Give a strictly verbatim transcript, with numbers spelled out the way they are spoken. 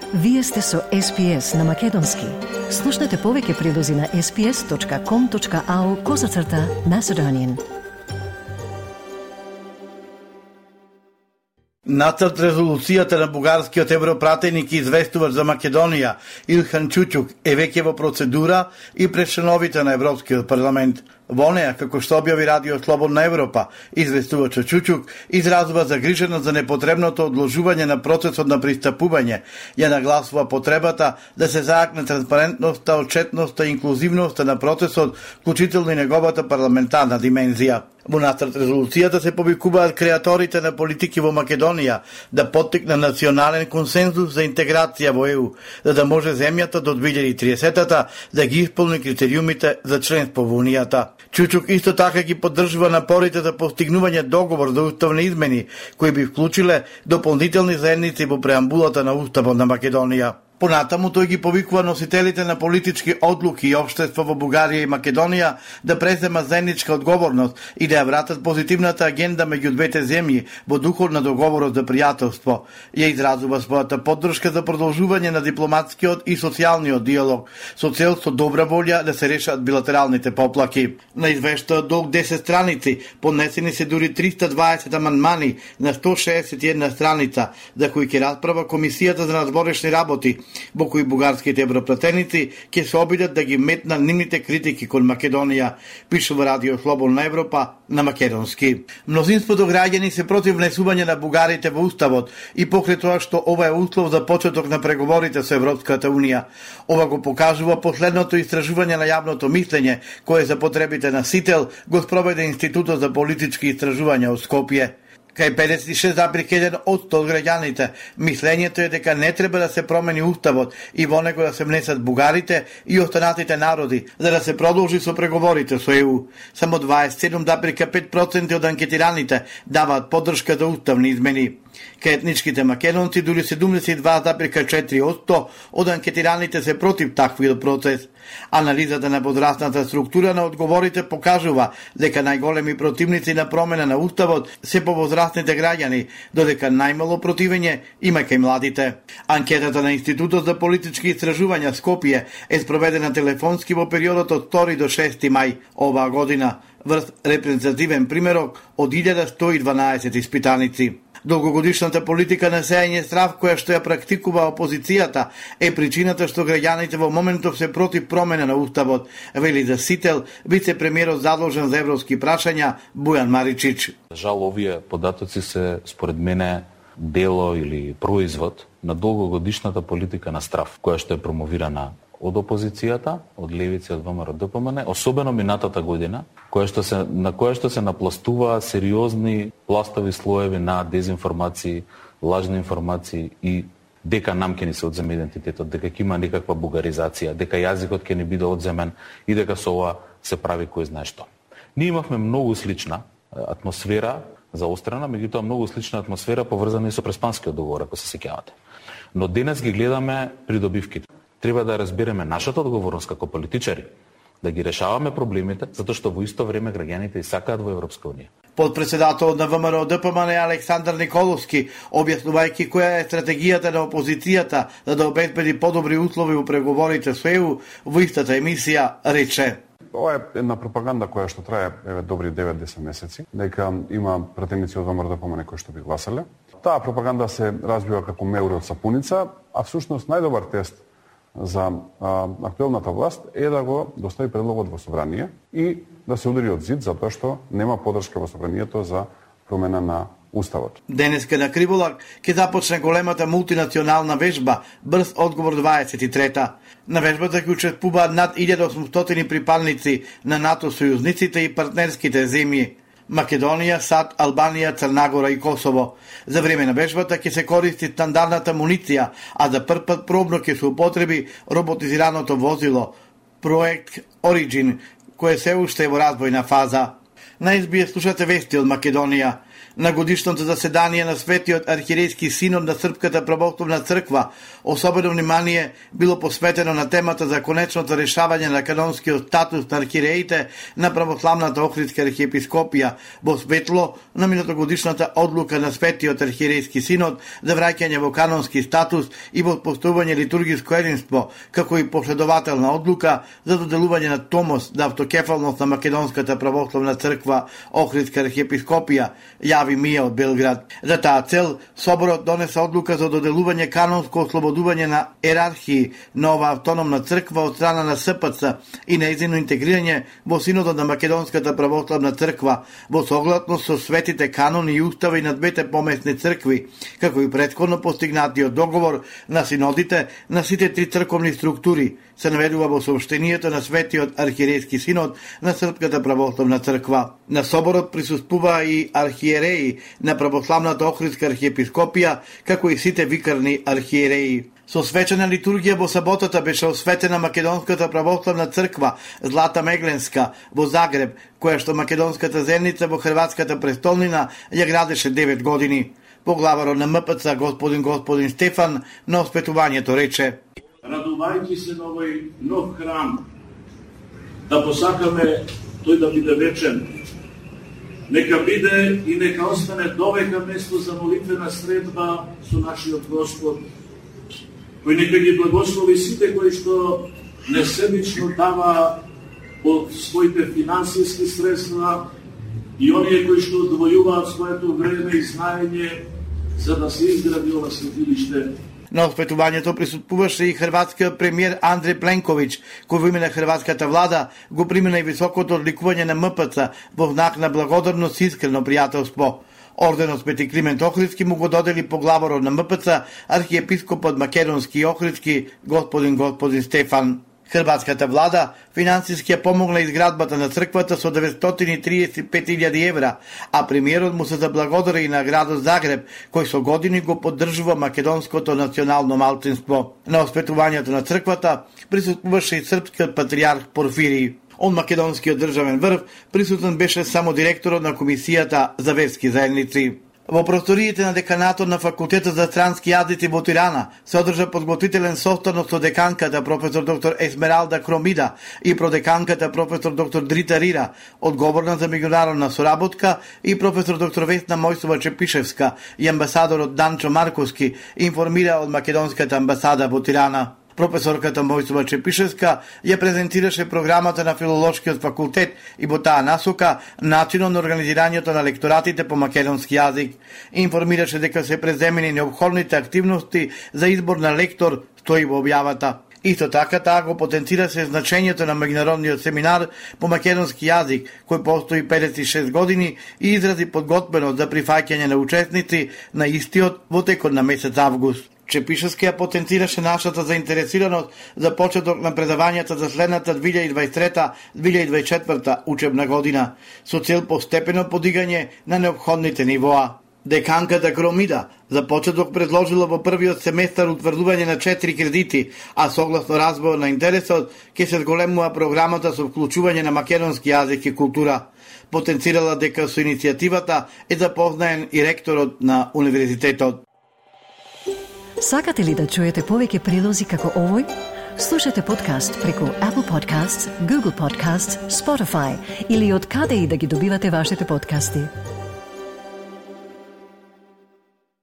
Вие сте со Ес Би Ес на Македонски. Слушнете повеќе прилози на ес би ес точка ком точка ау козацрта Macedonian. Нацрт резолуцијата на бугарскиот европратеник и известувач за Македонија Илхан Чучук е веќе во процедура и пред членовите на Европскиот парламент. Во неја, како што објави Радио Слободна Европа, известувачот Чучук изразува загриженост за непотребното одложување на процесот на пристапување, ја нагласува потребата да се заакне транспарентноста, отчетноста и инклузивноста на процесот, вклучително и неговата парламентарна димензија. Во нацрт резолуцијата се повикуваат креаторите на политики во Македонија да поттикне национален консензус за интеграција во Е У, за да може земјата до две илјади и тридесета да ги исполни критериумите за членство во Унијата. Чучук исто така ги поддржува напорите за постигнување договор за уставни измени, кои би вклучиле дополнителни заедници во преамбулата на Уставот на Македонија. Понатаму тој ги повикува носителите на политички одлуки и општество во Бугарија и Македонија да преземат заедничка одговорност и да ја вратат позитивната агенда меѓу двете земји во духот на договорот за пријателство. Ја изразува својата поддршка за продолжување на дипломатскиот и социјалниот диалог со цел со добра волја да се решат билатералните поплаки. На извештајот долг десет страници поднесени се дури триста дваесет амандмани на сто шеесет и една страница, за кои ќе расправа Комисијата за надворешни работи, во кои бугарските европратеници ќе се обидат да ги метнат нивните критики кон Македонија, пишува Радио Слободна Европа на македонски. Мнозинството граѓани се против внесување на бугарите во Уставот и покрај тоа што ова е услов за почеток на преговорите со Европската Унија. Ова го покажува последното истражување на јавното мислење, кое за потребите на СИТЕЛ го спроведе Институтот за политички истражувања од Скопје. Кај педесет и шест зарез еден одсто од граѓаните, мислењето е дека не треба да се промени Уставот и во него да се внесат бугарите и останатите народи, за да се продолжи со преговорите со Е У. Само дваесет и седум зарез пет проценти од анкетираните даваат поддршка за уставни измени. Кај етничките македонци дури седумдесет и два зарез четири одсто од анкетираните се против таквиот процес. Анализата на возрастната структура на одговорите покажува дека најголеми противници на промена на Уставот се повозрастните граѓани, додека најмало противење има кај младите. Анкетата на Институтот за политички истражувања Скопје е спроведена телефонски во периодот од втори до шести мај оваа година, врз репрезентативен примерок од илјада сто и дванаесет испитаници. Долгогодишната политика на сејање страв која што ја практикува опозицијата е причината што граѓаните во моментов се против промена на Уставот, вели за СИТЕЛ вице-премиерот задолжен за европски прашања Бујан Маричич. Жал, овие податоци се според мене дело или производ на долгогодишната политика на страв, која што е промовирана од опозицијата, од левици, од Вэ Ем Ер Де Пе Ем Ен, особено минатата година, која што се, на која што се напластува сериозни пластови слоеви на дезинформации, лажни информации и дека нам ќе ни се одземе идентитетот, дека ќе има некаква бугаризација, дека јазикот ќе ни биде одземен и дека со ова се прави кој знае што. Ние имавме многу слична атмосфера заострена, меѓутоа многу слична атмосфера поврзана и со Преспанскиот договор, ако се сеќавате. Но денес ги гледаме придобивките. Треба да разбереме нашата одговорност како политичари, да ги решаваме проблемите, затоа што во исто време граѓаните и сакаат во Европска Унија. Подпредседателот на Вэ Ем Ер Де Пе Ем Ен Александар Николовски, објаснувајќи која е стратегијата на опозицијата за да обезбеди подобри услови во преговорите со Е У, во истата емисија рече: Ова е една пропаганда која што трае еве добри девет до десет месеци, дека има пратеници од Вэ Ем Ер Де Пе Ем Ен кои што би гласале. Таа пропаганда се разбива како меури од сапуница, а всушност најдобар тест за а, актуелната власт е да го достави предлогот во собрание и да се удари од зид затоа што нема поддршка во собранието за промена на Уставот. Денеска на Криволак ќе започне големата мултинационална вежба Брз одговор дваесет и трета. На вежбата ќе учествуваат над илјада и осумстотини припадници на НАТО сојузниците и партнерските земји Македонија, САД, Албанија, Црна Гора и Косово. За време на вежбата ќе се користи стандардната муниција, а за прв пат пробно ќе се употреби роботизираното возило Проект Origin, кое се уште е во разбојна фаза. На Ес Би Ес слушате вести од Македонија. На годишното заседание на Светиот архиерейски синод на Српската православна црква особено внимание било посветено на темата за конечното решавање на канонскиот статус на архиереите на православната Охридска архиепископија во светло на минатогодишната одлука на Светиот архиерейски синод за враќање во канонски статус и во постојување литургиско единство, како и последователна одлука за доделување на томос за автокефалност на Македонската православна црква Охридска архиепископија, јави Мија од Белград. За таа цел, соборот донесе одлука за доделување канонско ослободување на ерархии на ова автономна црква од страна на С П Ц и нејзино интегрирање во синодот на Македонската православна црква во согласност со светите канони и устави на двете помесни цркви, како и претходно постигнатиот договор на синодите на сите три црковни структури, се наведува во сообщението на Светиот архиерейски синод на Српската православна црква. На соборот присуствува и архиереи на православната Охридска архиепископија, како и сите викарни архиереи. Со свечена литургија во саботата беше осветена Македонската православна црква Злата Мегленска во Загреб, која што македонската земница во хрватската престолнина ја градеше девет години. Поглаварот на М П Ц господин господин Стефан на оспетувањето рече: Радувајќи се на овој нов храм, да посакаме тој да биде вечен. Нека биде и нека остане довека место за молитвена средба со нашиот Господ, кој нека ги благослови сите кои што несебично дава од своите финансиски средства и оние кои што одвојуваат своето време и знаење за да се изгради ова светилиште. На оспетувањето присуствуваше и хрватскиот премиер Андреј Пленковиќ, кој во име на хрватската влада го примена и високото одликување на М П Ц во знак на благодарност и искрено пријателство. Орденот Свети Климент Охридски му го додели поглаварот на М П Ц, архиепископот македонски и охридски господин господин Стефан. Хрватската влада финансиски ја помогна изградбата на црквата со деветстотини и триесет и пет илјади евра, а премиерот му се заблагодари и на градот Загреб, кој со години го поддржува македонското национално малцинство. На оспетувањето на црквата присуствуваше и српскиот патријарх Порфирий. Од македонскиот државен врв присутен беше само директорот на Комисијата за верски заедници. Во просториите на деканатот на Факултетот за странски јазици во Тирана се одржа подготвителен состанок со деканката професор доктор Есмералда Кромида и продеканката професор доктор Дрита Рира, одговорна за меѓународна соработка, и професор доктор Весна Мојсова Чепишевска и амбасадорот Данчо Марковски, информира од македонската амбасада во Тирана. Професорката Мојсова Чепишевска ја презентираше програмата на Филолошкиот факултет и во таа насока начинот на организирањето на лекторатите по македонски јазик. Информираше дека се преземени необходните активности за избор на лектор, стои во објавата. Исто така таа го потенцираше значењето на меѓународниот семинар по македонски јазик, кој постои педесет и шест години, и изрази подготвеност за прифаќање на учесници на истиот во текот на месец август. Чепишевски ја потенцираше нашата заинтересираност за почеток на предавањата за следната две илјади дваесет и трета - две илјади дваесет и четврта учебна година, со цел постепено подигање на необходните нивоа. Деканката Кромида за почеток предложила во првиот семестар утврдување на четири кредити, а согласно развојот на интересот ќе се зголемува програмата со вклучување на македонски јазик и култура. Потенцирала дека со иницијативата е запознаен и ректорот на универзитетот. Сакате ли да чуете повеќе прилози како овој? Слушате подкаст преку Apple Podcasts, Google Podcasts, Spotify или од каде и да ги добивате вашите подкасти.